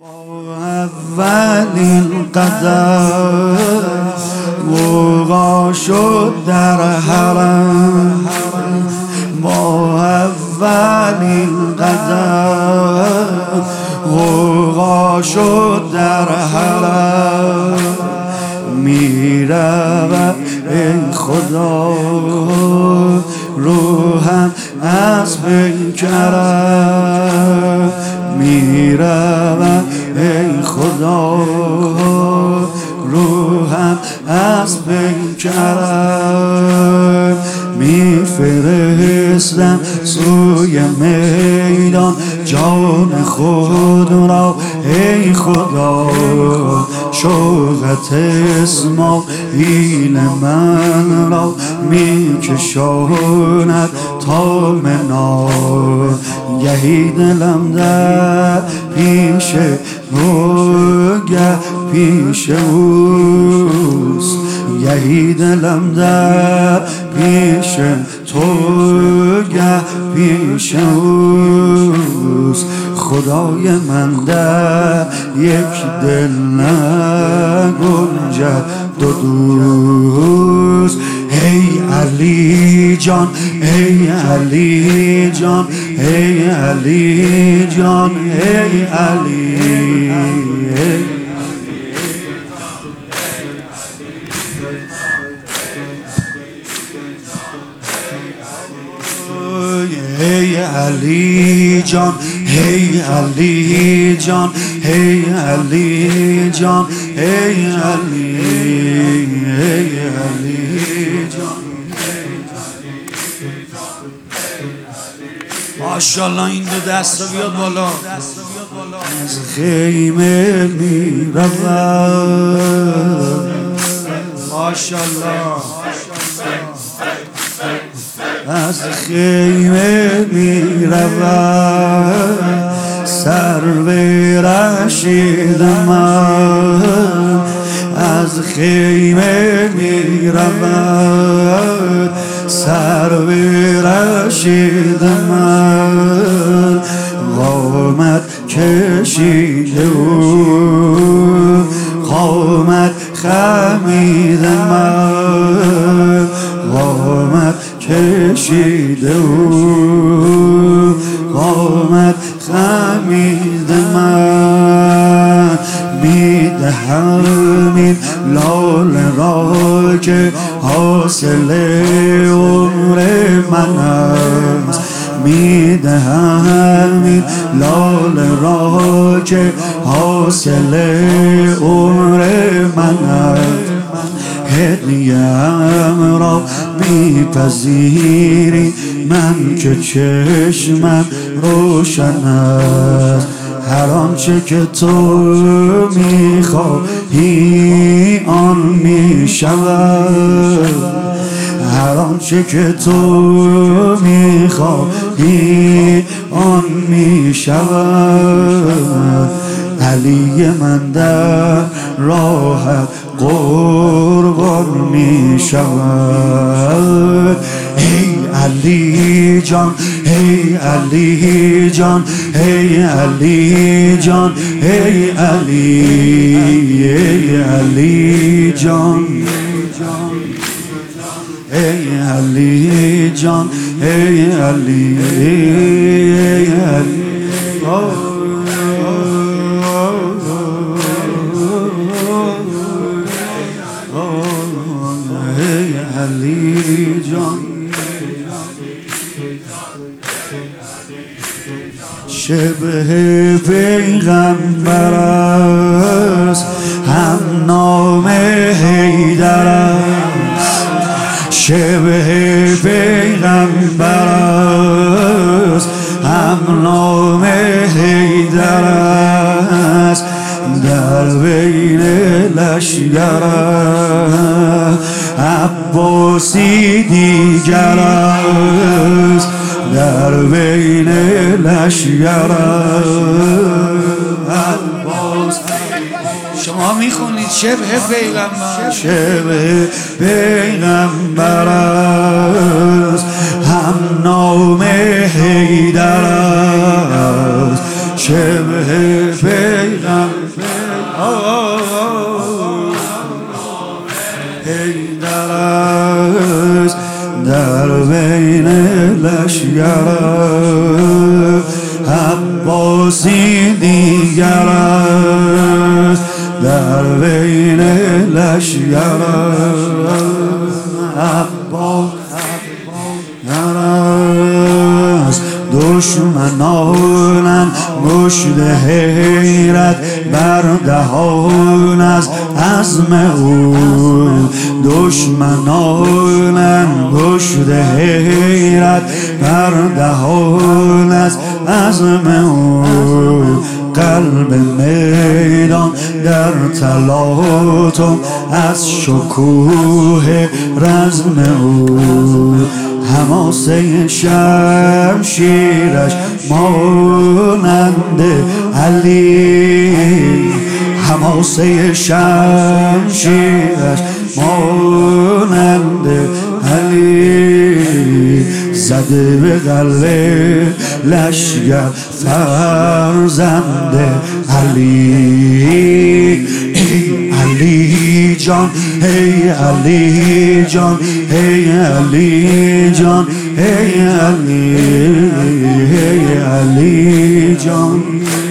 اولین قدم وقع شد در حرم، با اولین قدم وقع شد در حرم. میرود ای خدا روحم از پیکرم، میرود ای خدا روحم از پیکرم. میفرستم سوی میدان جان خود را ای خدا، شوقت اسماعیل من را میکشاند تا منار. گهی دلم در پیش او گه پیش اوست، گهی دلم در پیش تو گه پیش اوست. خدای من در یک دل نگنجد دو دوست. ای علی جان ای علی جان ای علی جان ای علی، ای علی جان ای علی جان ای علی جان ای علی، ای علی جان. ماشاءالله این دو دست رو بیاد بالا. از خیمه می روم، ماشاءالله از خیمه می روم، سر به رشید من از خیمه می روم، سر به رشید من قامت کشیده او قامت خمید من، قامت کشیده او قامت خمید من. میدهم این لاله را که حاصل عمر من است، میدهم این لاله را که حاصل عمر من است. هدیه‌ام را میپذیری من که چشمم روشن است، هر آنچه که تو میخواهی آن میشود، هر آنچه که تو میخواهی آن میشود. علی من در راحت قربان میشود. ای علی جان ای علی جان ای علی جان ای علی، ای علی جان ای علی جان ای علی، ای علی. علی جان شبه پیغمبر است، هم نام حیدر است، شبه پیغمبر است، هم نام حیدر است. در بین لشگر عباسی دیگر است، در بین لشگر عباس. شما میخونید شبه پیغمبر، شبه پیغمبر است، هم نام حیدر است، شبه پیغمبر حیدر است در بین لشگر، عباسی دیگر است در بین لشگر، دشمنانند مشت حیرت بر دهان از عزم او، دشمنانند مشت حیرت بر دهان از عزم او، قلب میدان در تلاطم از شکوه رزم او، حماسه شمشیرش مانند علی، حماسه شمشیرش مانند علی، زده به قلب لشگر فرزند علی. ای علی جان، ای علی جان، ای علی جان، ای علی، ای علی جان.